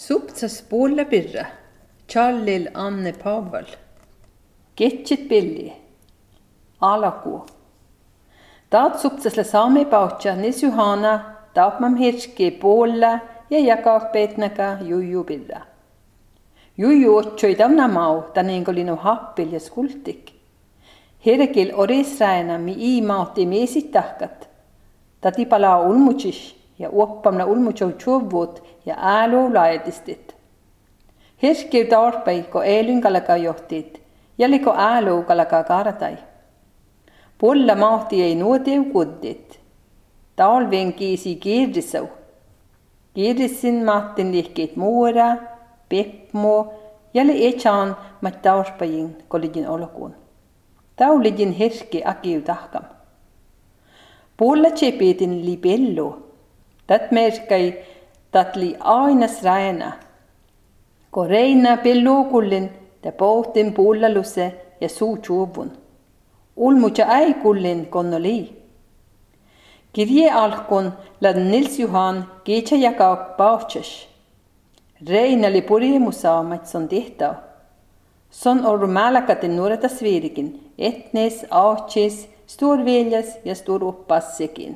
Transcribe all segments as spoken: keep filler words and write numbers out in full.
Suptsas puolla pirra, Charlil Anne Pavel. Ketsit pilli, alakuu. Taat suptsasle saame pautsa nis Juhana, taapmam hirski puolla ja jakaak peetnaga juju pirra. Juju otsoi tamna mau, tanengolinu happil ja skultik. Herkil orisräänä mi iimautti meesit tahkat. Tati palaa ulmutsis ja uoppamna ulmutsou tšuvut ja äälu laedistit. Herskiu taarpai, ko eelynkalaga johtit, jäliko äälu kalaga kaaratai. Pulla mahti ei nuotiu kuddit. Talven kiisi kiirisau. Kiirisin mahtin lihkeet muura, pepmo, jäli echaan mat taarpain kolidin olokuun. Taulidin herski akiu tahkam. Pulla tsepetin li pellu. Tat merkai tat li ainas räänä. Ko reina pellukullin ta pohtin pullalusse ja suu tšuvun. Ulmutsa ei kullin konno lii. Kirje alkon lad Nils Juhan keitsa jakaak pautsas. Reina li purjemusaa mat son tehtau. Son orru mälakatin nuorata sviirikin, etnes, aatsis, storveljas ja storopassekin.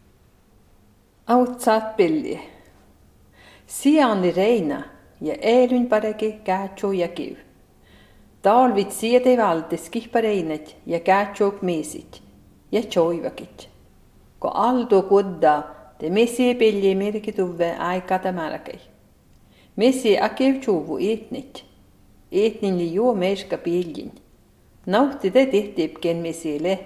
Autsaat pilli. Sian li reina ja eelyn paregi käätsuu ja kiv. Talvit siedei valtis kihpareinet ja käätsuuk meesit ja tšoivakit. Ko aldo kudda te mesi pilli merkituve aikata mälkei. Mesi akiv tšuvu etnit. Etnin li juo meeska pillin. Nauti te tihtipken mesile.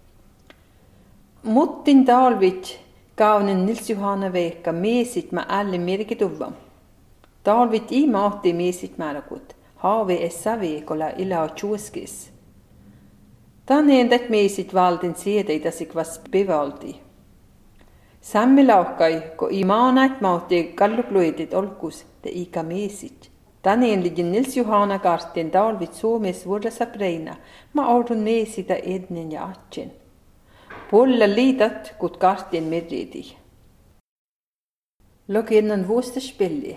Muttin talvit kaunin Nils Juhana veikka meesit mä älli merkituvam. Talvit i mahti meesit mälkut. Haave essa veikolla ilaa tjuuskis. Tänne endet meesit valdin siedeitasik vas bevaldi. Sammi laukai, ko i maanait mahti kallupluidit olkus te ika meesit. Tänne ligin Nils Juhana kartin talvit Suomes vuodessa preina, ma audun meesitä ednen ja atsin. Puolla liitat, kut kartin merridi. Loginnan vuosta spilli.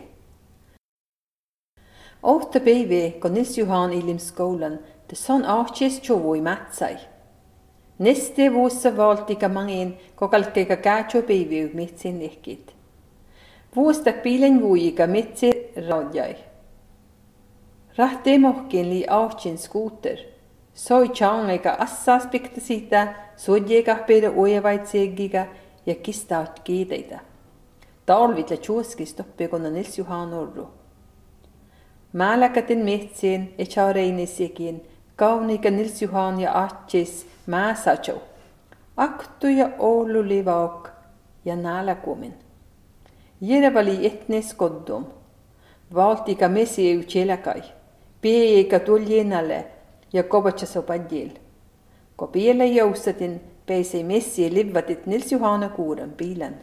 Åtta päivää, kun Nils Juhan ilim skolan, te son aatsis tjuvui mätsai. Neste vuossa valtika mangin, ko kalkkeikä käätsio päiviu metsin lehkit. Vuosta piilen vuiika metsi raudjai. Rahte mohkin li aatsin skuuter. Soi tjaangaiga assaas pikta siitä, sodjega peida uevait segiga ja kistaat kiideitä. Talvit ja tjuoski stoppi, kun Nils Juhan orru. Mälakatin metsiin ja tjaureinisekin, kauniika Nils Juhan ja atsis määsatjou. Aktu ja Oulu livaak ja nälkumin. Jerevali etnes koddum. Valtika mesieu tjelakai. Pieikä tuljenalle ja kovatsa padjil. Ko piele jousatin, peisei messi livvatit Nils Juhana kuuren piilan.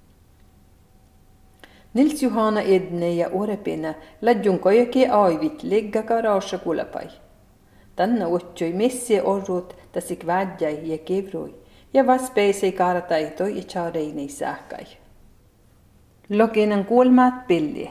Nils Juhana edne ja orepina ladjun kojake aivit legga garasja kulapai. Tänne otsoi messi orrut tasik vädjai ja kevroi ja vas peisei kaaratai toi ja tjaareinei sähkai. Loginan kuulmaat pilli.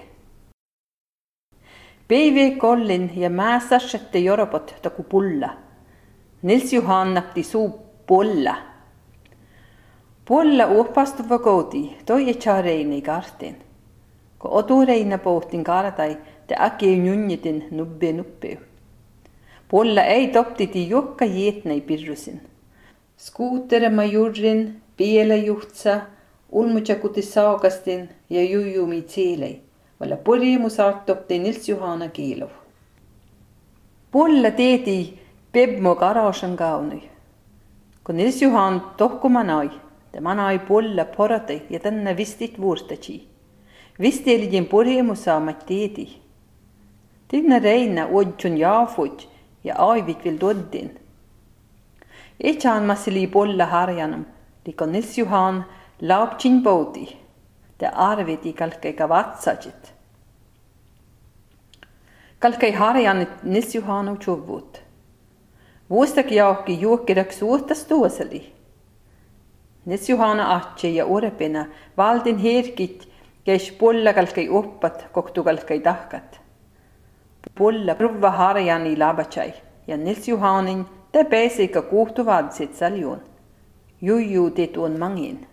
Päivä kollin ja määsäsette joropot taku pulla. Nils Juhan napti suu pulla. Pulla uopastuva koti toi ja tjaareinei kartin. Ko otureina pohtin kaaratai te äkei njunjitin nubbe nuppeu. Pulla ei toptiti jokka jietnei pirrusin. Skuutere majurrin, pielä juhtsa, ulmutjakuti saakastin ja jujumi tsiilei. Valla purjemu saart topti Nils Juhana kiilov. Pulla teeti pebmo garasan kaunui. Kun Nils Juhan tohku manai, te manai pulla poratei ja tänne vistit vuorstatsi. Visti eligin purjemu saamat teeti. Tinna reina odjun jaafut ja aivit vil doddin. Echaan massili pulla harjanum, liko Nils Juhan laupcin bouti. Te arviti kalkkeikä vatsajit. Kalkkei harjanit Nils Juhanu tjuvut. Vuostak jaakki juokkirak suhtas tuoseli. Nils Juhana atse ja orepina valdin herkit Keis pulla kalkei oppat, koktu kalkei tahkat. Pulla pruvva harjani labachai, ja Nils Johanin te pääsika kuhtuvaadsit saljuun. Juju te tuon mangin.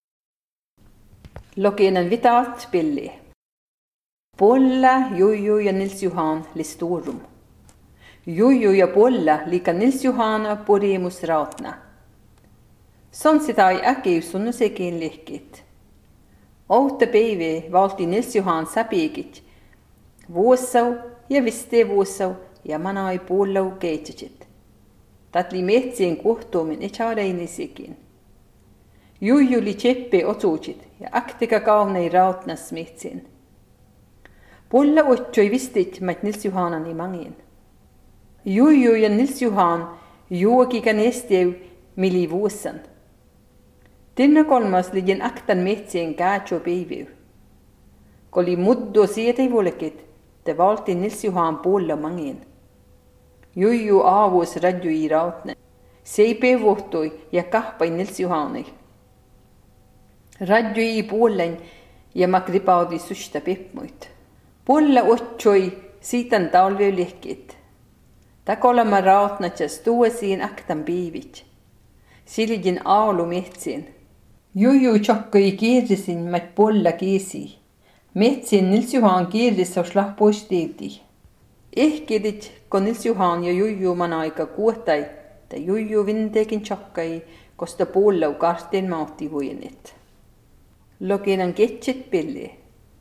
Lokinen vitaat pilli. Pulla, Juju ja Nils Johan listorum. Juju ja pulla lika Nils Johana porimus rautna. Sonsitai äkiu sunnusekin lihkit. Outa päivä valti Nils Johan sapiikit. Vuossau ja viste vuossau ja manai puollau keitsit. Tatli metsien kohtuumin echareinisekin. Juju li tseppe otuutit ja aktika kaunei rautnas metsien. Pulla otsoi vistit mat Nils Johanani mangin. Juju ja Nils Johan juokikan esteu mili vuossan. Tinna kolmas ligin aktan metsien käätsö päiviu. Koli muddo sietei volkit, te valti Nils Johan puolla mangin. Juju aavus radjui rautne. Seipä vuhtui ja kahpai Nils Johani. Radjui puollen ja makripaudi susta pepmuit. Puolla otsoi siitan talveu lehkit. Takolama rautnatjas tuosiin aktan piivit. Siligin aulu metsien. Juju tjokkoi kiirisin mat puolla kiesi. Metsien Nils Johan kiiris on slag pois tiivti. Ehkidit, kun Nils Johan ja Juju man aika kuotai, ta Juju vintekin tjokkai, kosta puollau kartin mautti vuinit. Lokinan ketsit pilli.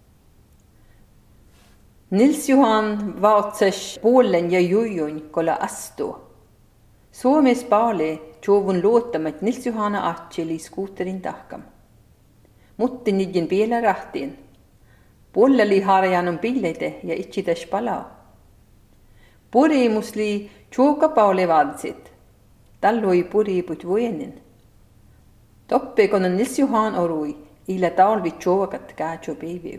Nils Johan vaatsas puolen ja Jujun kolla astu. Suomes paale tjovun luottamat Nils Johana atseli skuuterin tahkam. Mutti nidin pielä rahtiin. Puolla li harjanun piileite ja itsitäs palaa. Purimus li tjoka paale vaadsit. Talloi puriput vuenin. Toppe kun Nils Johan orui, illa talvi tjovakat käätsö päiviu.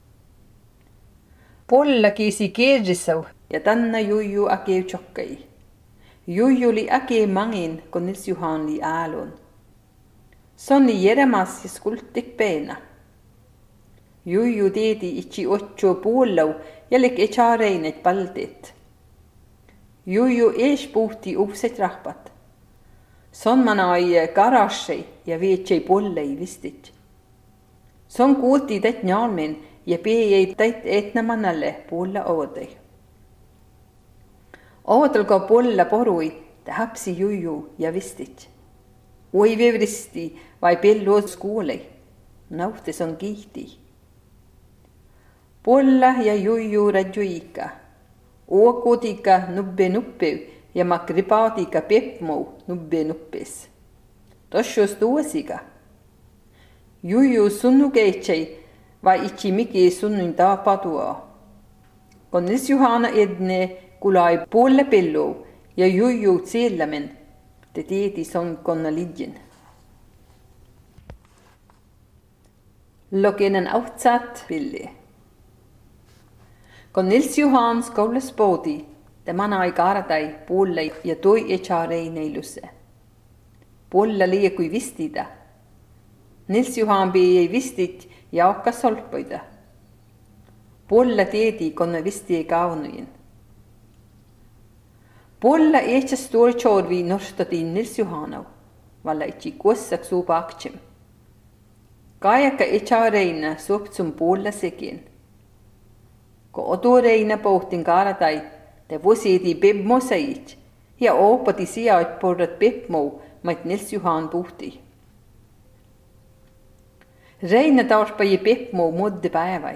Puolla kiisi kierrisau ja tanna Juju akeu tjokkai. Juju li akeu mangin, kun Nils Johan li aalun. Sonni jeremas ja skultik peena. Juju teeti itsi otso puollau ja lik echareinet paltit. Juju ees puhti upset rahpat. Son manai garasei ja vietsei puollei vistit. Son kuuti tät njaalmen ja peei täit etnamanalle puolla oodai. Oodalko puolla porui, ta hapsi Juju ja vistit. Oi vevristi vai pelluot skuolei. Nauhtes on kiihti. Puolla ja Juju radjuika. Uokotika nubbe nuppeu ja makripaatika pepmou nubbe nuppes. Toshos tuosika. Juju sunnu keitsei vai itsi miki sunnun taapatua. Kun Nils Johana edne kulai puolla pellou ja Juju tseellamen, te tieti son konna lidjen. Lokinen autsat pilli. Kun Nils Johan skoulas pooti, te manai kaaratai puolla ja toi echarei neilusse. Puolla liekui vistida. Nils Johan ei vistit ja okka solpoida. Puolla tieti, kun visti ei kaunuin. Puolla ehtsas tuor tjorvi nostatiin Nils Johanau, valla itsi kuossak suupa aktsim. Kajaka echareina suoptsum puolla sekin. Ko otureina pohtin kaaratai, te vuosiiti bebmosait, ja oopati sijait porrat bebmou, mait Nils Johan puhti. Reina tauspaji bebmou mudde päevai.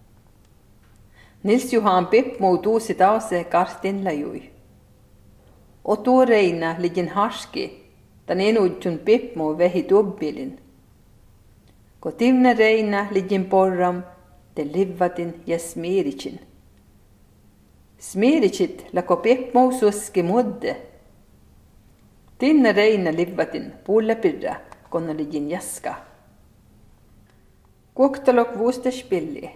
Nils Johan bebmou tuusi taase karstin lajui. Otureina ligin harski, tan enudjun bebmou vähi tuobbilin. Ko tivna reina ligin porram, te livvatin ja smeritsin. Smeritsit lako pepmou suoski mudde. Tinna reina livvatin puulla pirra, konna ligin jaska. Kuoktalok vuostas pilli.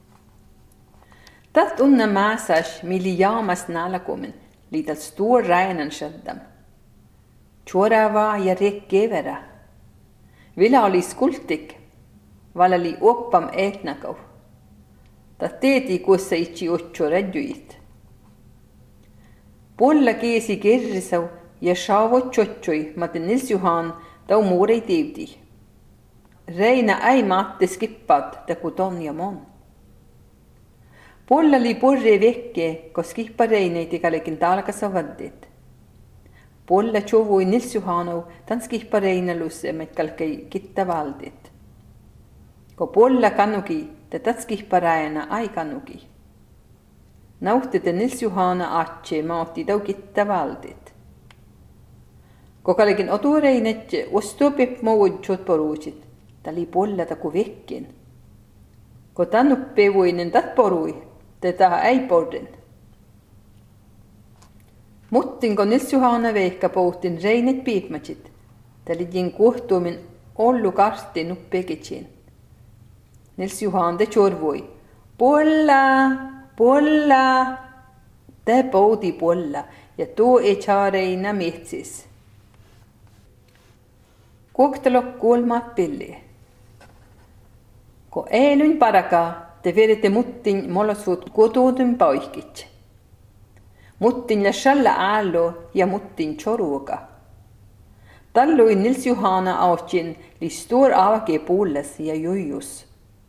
Tat unna maasas mili jaamas naalakomin, liital stor räinan shaddam. Tjorava ja rekkevera. Vila oli skultik. valali oppam etnakau. Ta teeti kuussa itsi otso radjuit. Polla keesi kerrisau ja saavo tsotsoi maten Nils Johan tau muurei teevdi. Reina ei maatte skippat taku ton ja mon. Polla li porre vekke, ko skippa reineiti kalekin talkasa vaddit. Polla tjovui Nils Johanau tan skippa reinalusse met kalkei kitta valdit. Ko polla kanuki, te tat skippa raina ai kanuki. Nauhtete Nils Johana atse maati tau kitta valdit. Ko kalekin otu reinet osto pep maudsot poruusit, tali polla taku vekkin. Ko tannuppe voinen tat porui, te taha ei porren. Muttin ko Nils Johana veikka pohtin reinet piipmatsit, tali jin kohtuumin ollu karsti nuppekitsin. Nils Johan te tjorvoi, polla, polla, te poudi polla ja tuo ei tjaareina metsis. Kuoktalo kuolmaat pilli. Ko eilyn parakaa, te vedette muttin molosut kotuutun paihkit. Muttin ja shalla aallo ja muttin choruoka. Tallui Nils Johana autsin li stor avake pullas ja jujus.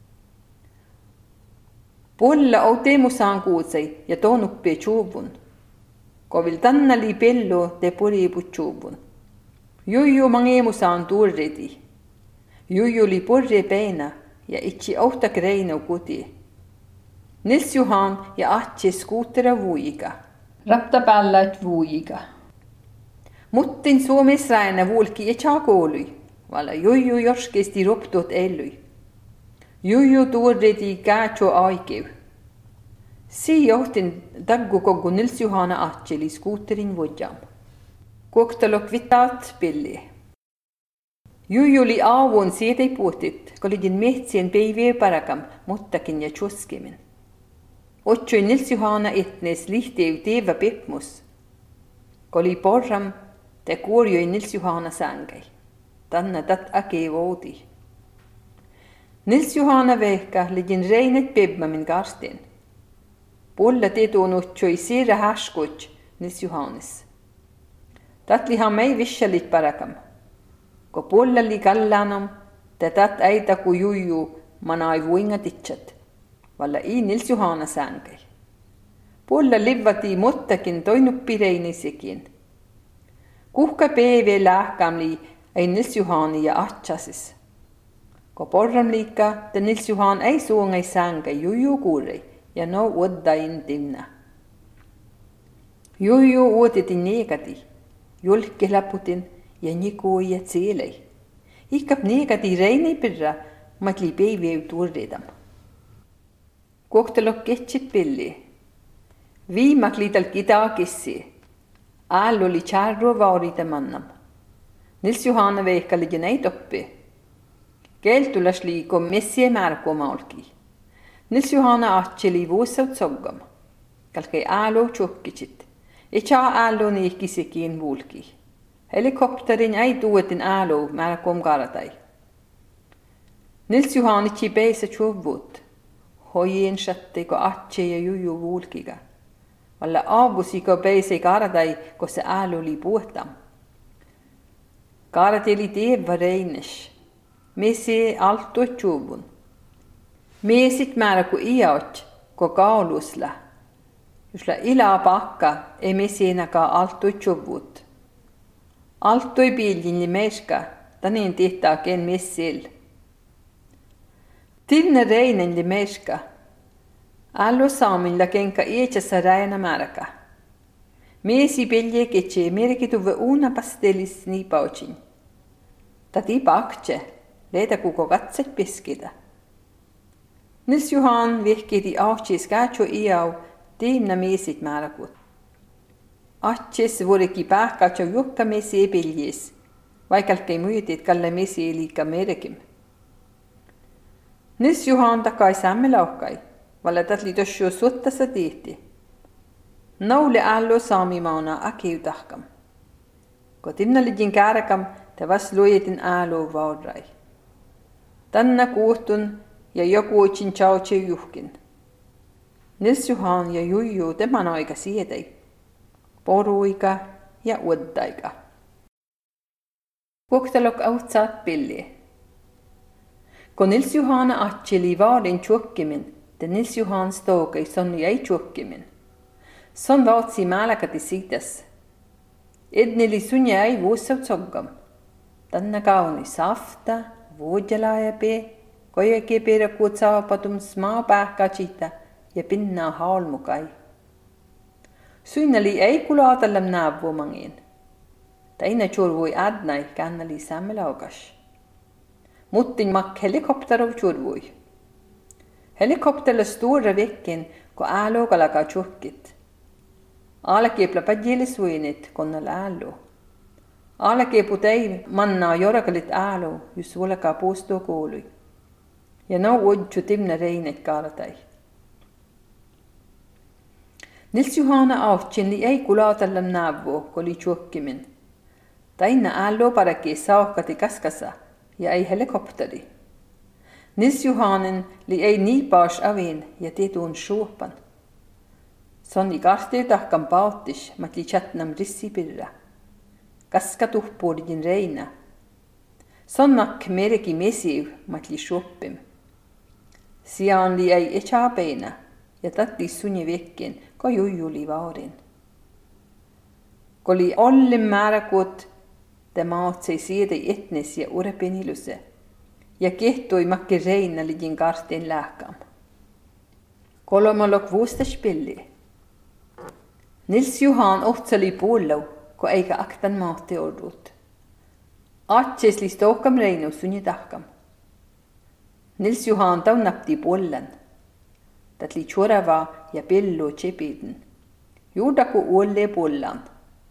Polla au teemusaan kuutsai ja toonuppie tjuuvun. Kovil tanna li pello te puriipu tjuuvun. Juju mangeemusaan tuurredi. Juju li porre peina ja itsi autak reinau kuti. Nils Johan ja atsi skuutera vuiga. Rapta pallat vuiga. Muttin Suomes raina vuolki ja tjaakoului, vala juju jorskesti roptot ellui. Juju tuurredi käätso aikeu. Si johtin taggu koggu Nils Johana atseli skuuterin vodjam. Koktalok vitaat pilli. Juju li aavun siedei puutit, kolidin metsien peivee parakam, muttakin ja tjoskimin. Otsoi Nils Johana etnes lihteiv teeva pepmus. Koli porram, te kuorjoi Nils Johana sängai. Tanna tat ake voodi. Nils Johana vehka lidin reinet pebmamin karstin. Polla tetuun otsoi siirä häskots Nils Johannes. Tat liha mei vissalit parakam. Ko polla li kallanam, te tat äita ku juju manai vuinga titsat. Valla i Nils Johana sängai. Polla livvati mottakin toinuppi reinisikin. Kuhka peeve lähkamli ei Nils Johani ja atsasis. Ko porram liikka, te Nils Johan ei suungai sängai juju kuurei ja no oddain timna. Juju uotitin negati, julki laputin ja nikui ja tseelei. Ikkap negati reini pirra, matli peiveu tuurredam. Kohtalok ketsit pilli. Viimakli tal kidaakissi. Ääl oli tjärru vaurita mannam. Nils Johana veikali ja näit oppi. Keeltulas liiko messie märko maalki. Nils Johana ahtseli vuossaut soggam. Kalkei äälo tjokkitsit. Etja äälo niihkisikin vuulki. Helikopterin ei tuotin äälo märkom karatai. Nils Johanitsi peisa tjuvut. Hoien shatte ko atse ja juju vuulkiga. Valla aavusi ko peisa karatai, ko se äälo oli puhtam. Karateli teeva reines. Mesi alto tjuvun. Meesit määrä ku iaot, ko kaalusla. Jusla ila pakka ei mesi enäkään alto tjuvut. Altoi piilin li meeska, tanin tihtaa ken messil. Tivne reinen li meeska. Allo saamin la kenka ietsassa räjänä märkä. Meesi pelje ketse merkituve una pastelis nii pautsin. Tati paktse, leeda kuko katset peskida. Nils Johan vihkidi ahtsis käätso iau tiimna meesit määrakut. Ahtsis vuoriki pähkatso juhka meesi epeljes, vaikalkei myytit kalle meesi liika merkim. Nils Johan takai sämme laukai, valla tatli tossu suttasa tiihti. Naule allo saamimaana akiu tahkam. Ko timna lidin käärakam, te vas luojetin alo vaudrai. Tänne kuuhtun ja joku itsin tjautse juhkin. Nils Johan ja Juju tämän aika siedei. Poruika ja uodaika. Kuoktalok autsaat pilli. Kun Nils Johanna atseli vaadin tjukkimin, te Nils Johan stookai sonni ei tjukkimin. Son vaatsi mälkäti siitäs. Edneli sunja ei vuossaut soggam. Tänne kauni safta, vuodjalaajape, kojakin perä kuutsaapatum smaa pähkätsitä ja pinnaa haalmukai. Synnäli ei kulaatellam näävuomangin. Täinä tjurvui adnai kannali sammelaukas. Muttin mak helikopterov tjurvui. Helikopterilla stora vekken ko aalokalaga tjukkit. Aalakepla padjelisuinit konnal aallo. Aalakepu tei mannaa jorakalit aallo, jos suolakaa puustoo koului. Ja no uodju timna reinet kaaratai. Nils Johanna autsin ei kulautallam näävuo, koli tjukkimin. Täinä aallo parakki saakati kaskasa ja ei helikopteri. Nils Johannen li ei nii paas avin ja tetuun suopan. Sonni kartee tahkan pauttis, mat li chatnam rissipirra. Kaska tuhpuudin reina. Sonnak mereki mesiv, mat li suoppim. Siaan li ei echaapeina ja tatti sunni vekken, ko Juju li vaarin. Ko li ollen määräkuot, te maatsei siedei etnes ja urepeniluse. Ja kehtoi makke reina lidin karteen lähkam. Kolomolok vuostas pilli. Nils Johan ohtsali puollau, ko eikä aktan maate ordut. Atses li stohkam reinu sunni tahkam. Nils Johan taunapti puollan. Dat li chorava ja pello chepiden. Juudaku uolle puollan.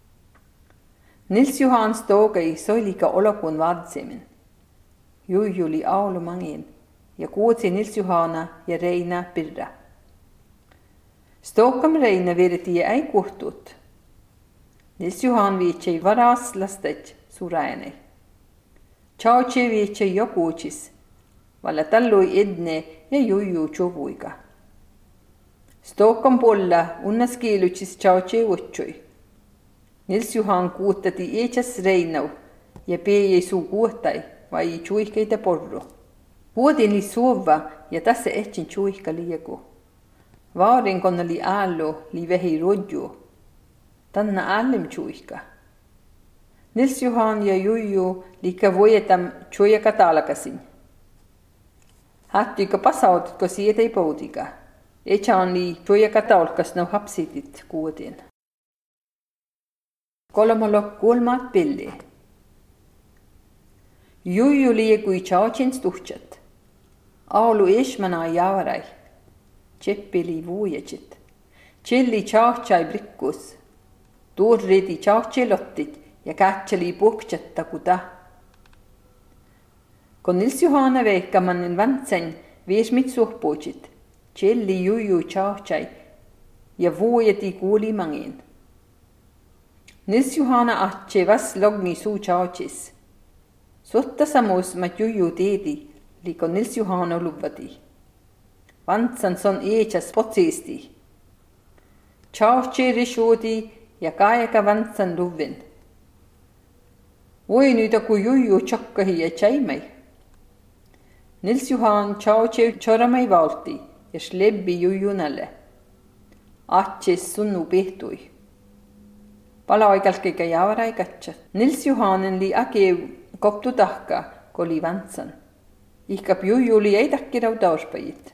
Nils Johan stogai soilika olokun vaadsemin. Juju li aulumangin ja kuutsi Nils Johanna ja Reina pirra. Stokkam Reina vedeti ja ei kuhtut. Nils Johan viitsei varas lastet surainei. Tjautse viitsei jokuutsis, valla tallui edne ja Juju tjovuika. Stokkam polla unnas kiilutsis tjautse utsui. Nils Johan kuuttati eechas Reinau ja peijei suu kuuttai. Vai tjuihkeita porru. Vuodin li suova ja tässä etsin tjuihka lieko. Vaarin konna li aallo li vehi rodju. Tanna aallim tjuihka. Nils Johan ja Juju liika voitam tjuihka talakasin. Hattuika pasaututko sietei poutika. Echaan li tjuihka talkas no hapsitit kuutin. Kolmolok kulmaat pilli. Juju liekui tjautsin stuhtsat. Aulu esmana javarai. Tseppeli vuujatsit. Tselli tjauhtsai blikkus. Tuurredi tjauhtselottit ja kähtseli puhtjatta kuta. Kun Nils Johanna veikkamannin vantsen viesmit suhpuutsit. Tselli Juju tjauhtsai ja vuujati kuulimangin. Nils Johanna atse vas logni suu tjautsis. Sotta samus mat Juju teedi, liko Nils Johanna luvati. Vantsan son eechas potsiisti. Tjautse rishuoti ja kaajaka vantsan luvin. Voi nyt aku Juju tjokkahi ja tjaimai. Nils Johan tjautse tjoramai valti ja slebbi Jujunalle. Atses sunnu pehtui. Palaikalkega javarai katsat. Nils Johannen li akeu koptu tahka, koli vantsan. Ihkap Juju li ei takkirau tauspajit.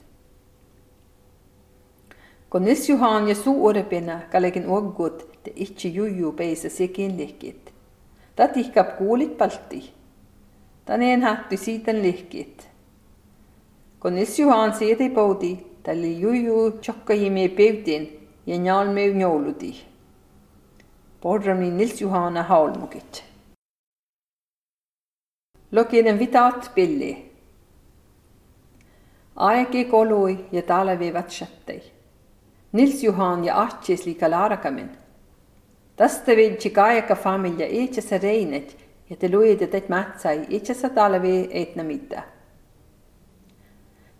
Kun Nils Johan ja suu orepena kallegin oggut te itse Juju peisa sekin lehkit. Tat ihkap kuulit palti. Taneen hattu siitan lehkit. Kun Nils Johan siedei poudi, talli Juju tjokkahimie pevtin ja njaalmeu njouluti. Porramni Nils Johanna haulmukit. Lokinen vitaat pilli. Aegi kolui ja talvi vatshattei. Nils Johan ja Atses liika laarakamin. Tästä vedji kaajaka familia eetsä reinet ja te luidet et mätsai eetsä talvi eitna mitä.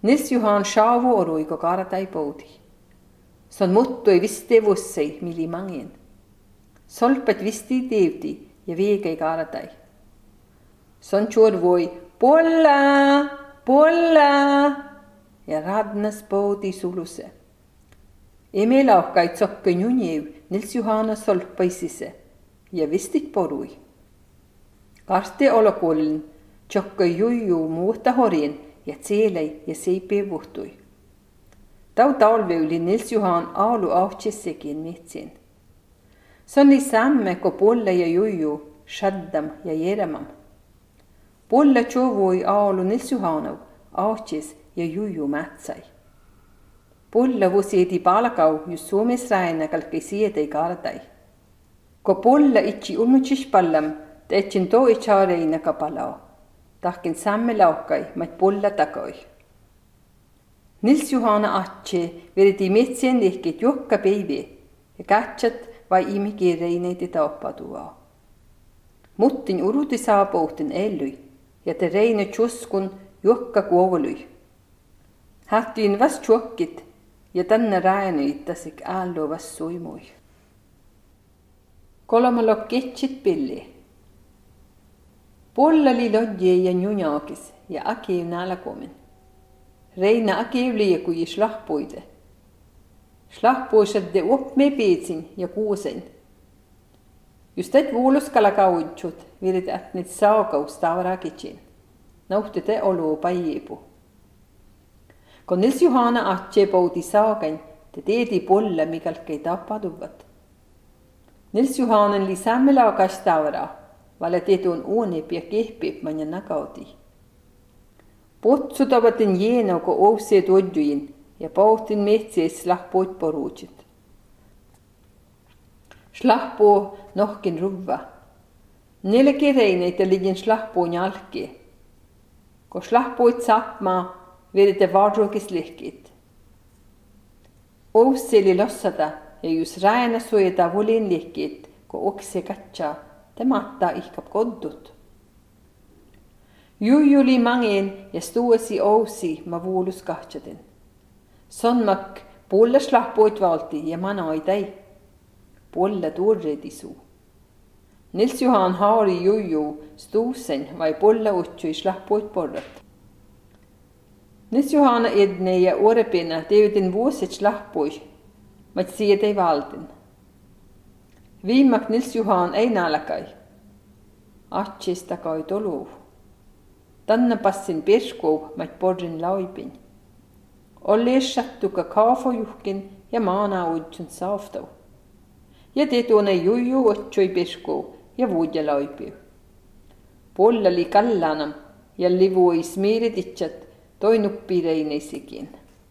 Nils Johan Shavo orui ko karatai poudi. Son muttui visti vussei mili mangin. Solpet visti teevdi ja viigai karatai. Son chuor voi polla, polla ja radnas poudi suluse. Eme lauhkai tsokkai njunjev Nils Johana solpaisise ja vistit porui. Karste olokullin tsokkai juju muuta horin ja tseelei ja seipee vuhtui. Tau talveuli Nils Johan aalu auhtsessekin mitsin. Sonni samme ko polle ja juju, shaddam ja jeremam. Polle tjovoi aalu Nils Johanov autses ja juju mätsai. Polle vusiedi palakau just Suomes räänä kalkei siedei kardai. Ko polle itsi ulmutsis pallam, teetsin toi tjaareina kapalao. Tahkin samme laukai, mait polla takoi. Nils Johana atse veriti metsien lehkit jokka päivi ja katsat vai imikirreineiti taappaduvaa. Muttin uruti saapouhtin ellui ja te reine tjuskun jokka kuovolui. Hattiin vast tjokkit ja tänne räänyittasik aallu vast suimui. Kolmalok ketsit pilli. Pollali lodje ja njunjakis ja akiv nälkomin. Reina akiv liekui slahpuide. Slahpuiset de oppme piitsin ja kuusen. Just et vuoluskala kaudsut virit ätnit saakaus tavarakitsin. Nauhti te olu päivu. Kun Nils Johana atse poudi saagan, te teedi polle mikalkei tappaduvat. Nils Johanan li sammela kas tavara, vale teetun uunip ja kehpip manja nakaudi. Potsutavatin jeeno ko ouseed odjuin ja pauhtin metsies slahpoit poruutsit. Slahpo nohkin ruvva. Neile kereineitä ligin slahpoon jalki. Ko slahpoit sapmaa, vedite vaadrukis lihkit. Ouseeli lossata ja just räänä suojata volin lihkit, ko okse katsaa, te matta ihkap koddut. Jujuli mangin ja stuesi ousi ma vuolus kahtsaden. Sonmak polle slahpoit valti ja manoi täi. Polle tuorredisu. Nils Johan haari juju stuusen vai polle utsui slahpoit porrat. Nils Johana edne ja orepina teevidin vuosit slahpois, mat siedei valtin. Viimak Nils Johan ei nälkai. Atsista kai toluv. Tänne passin perskov, mat porrin laipin. Olli esattuka kaafojuhkin ja maana uudsun saaftau. Ja teetune juju otsui perskov ja vuudja laipiu. Pollali kallanam ja livui smiiriditsat toinuppi reineisikin.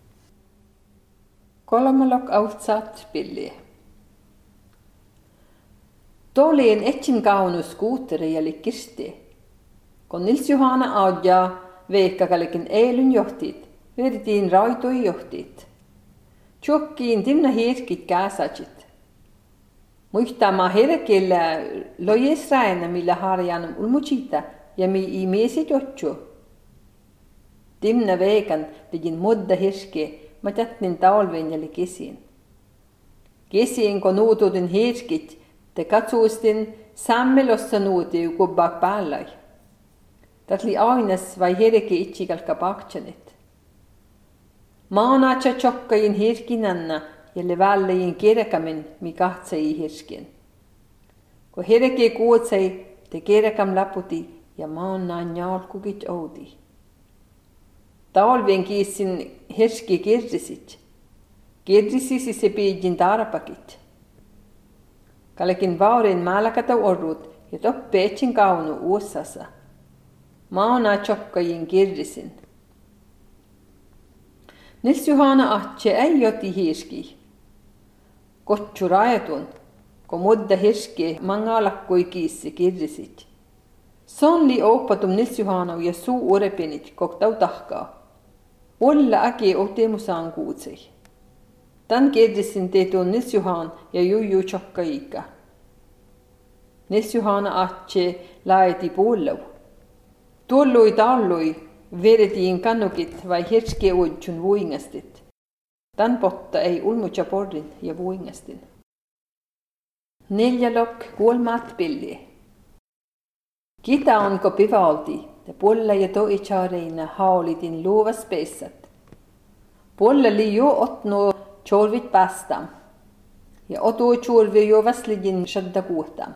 Kolmalok autsaat pilli. Tolien etsin kaunu skuuteri ja likisti. Kun Nils Johana audjaa veikkakallekin eilyn johtit, veritiin raitoi johtit. Tjokkiin timna hirkit käsatsit. Muistamaa herkellä lojes räänä millä harjanum ulmutsita ja mi i miesit otsu. Timna veikan ligin modda hirske, ma tätnin talvenjali kesiin. Kesiin kun nuutudin hirskit, te katsuustin sammelossa nuutiu kubbak päällai. Tatli ainas vai herke itsikalka paktsanit. Maanatsa tjokkajin hirkinanna ja levällejin kerekamin mi kahtsai hirskin. Ko herke kuutsai, te kerekam laputi ja maannaan jalkukit oudi. Talven kiisin herski kirrisit. Kirrisisi se piidin tarpakit. Kalekin vaurin maalakata orrut ja toppe etsin kaunu uusassa. Maana tjokkajin kirrisin. Nils Johana atse ei joti hirski. Kotsu rajatun, ko modda hirski mangalakkoi kiissi kirrisit. Sonni oppatum Nils Johana ja suu orepinit koktau tahkaa. Olla äki otemusaan kuutsei. Tän kirrisin teetun Nils Johan ja juju tjokkajiikka. Nils Johana atse laeti puollau. Tuollui tallui veretiin kannukit vai herske uudjun vuingastit. Tän potta ei ulmutja porrin ja vuingastin. Neljä lok kuolmaat pilli. Kita onko pivalti, ja puolla ja toi tjaareina haolitin luovas peissat. Puolla li jo otno tjorvit päästam, ja otu tjorvi jo vasligin shadda kuhtam.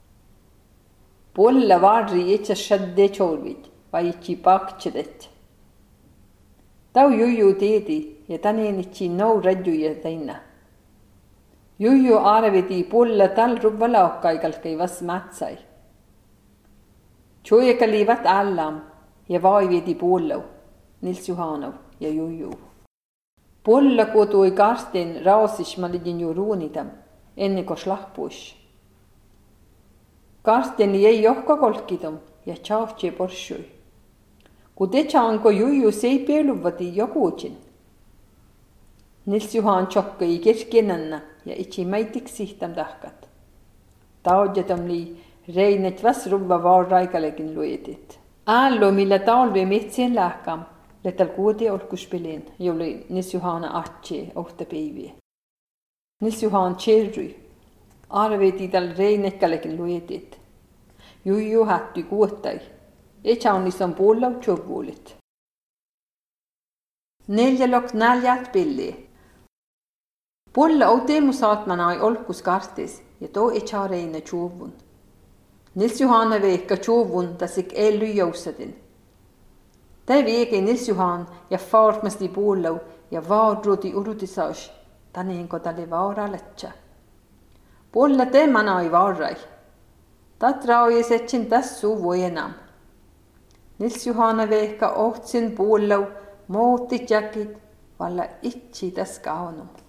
Puolla varri itse shadde tjorvit, vai itse pakchedet. Tau juju teeti, ja täneen itse nau radjuja teina. Juju arveti puolla tal rubba laukkaikalkai vas matsai. Tjoika liivat allam ja vaiviti puollau, Nils Juhanov ja Juju. Puolla kotui Karsten rausis ma lidin ju ruunitam, ennen kuin slahpuis. Karsten jäi johka kolkidom ja tjaavtje porsui. Kun techaanko Juju sei peiluvati jokuutsin. Nils Juhan tjokkai keskenänna ja itse maitiksi sihtam tahkat. Taudjatam lii reinet vas rubba vaaraikalekin luetit. Aallo millä talve metsien lähkam, letal kuudi olkuspelin, jolle Nils Juhana atje ohta päiviä. Nils Juhan tjerryi, arveti tal reinetkalekin luetit. Juju hätty kuottai, etjaunis on puollau tjovuulit. Neljä lok näljät pilli. Puolla au teemu saatmana ei olkus kartis ja too etjaareina tjovun. Nils Juhan veikka tjovun tasik ei lyjousadin. Tämä vieki Nils Juhan ja farmasti puollau ja vaadruuti urutisas, täneen kotalle vaaraletsä. Puolla teemana ei vaarai. Tatrauja setsin tässä vuojenam. Nils Juhan veikka ohtsin puollau, muutti jakit, valla itsi tässä kaunum.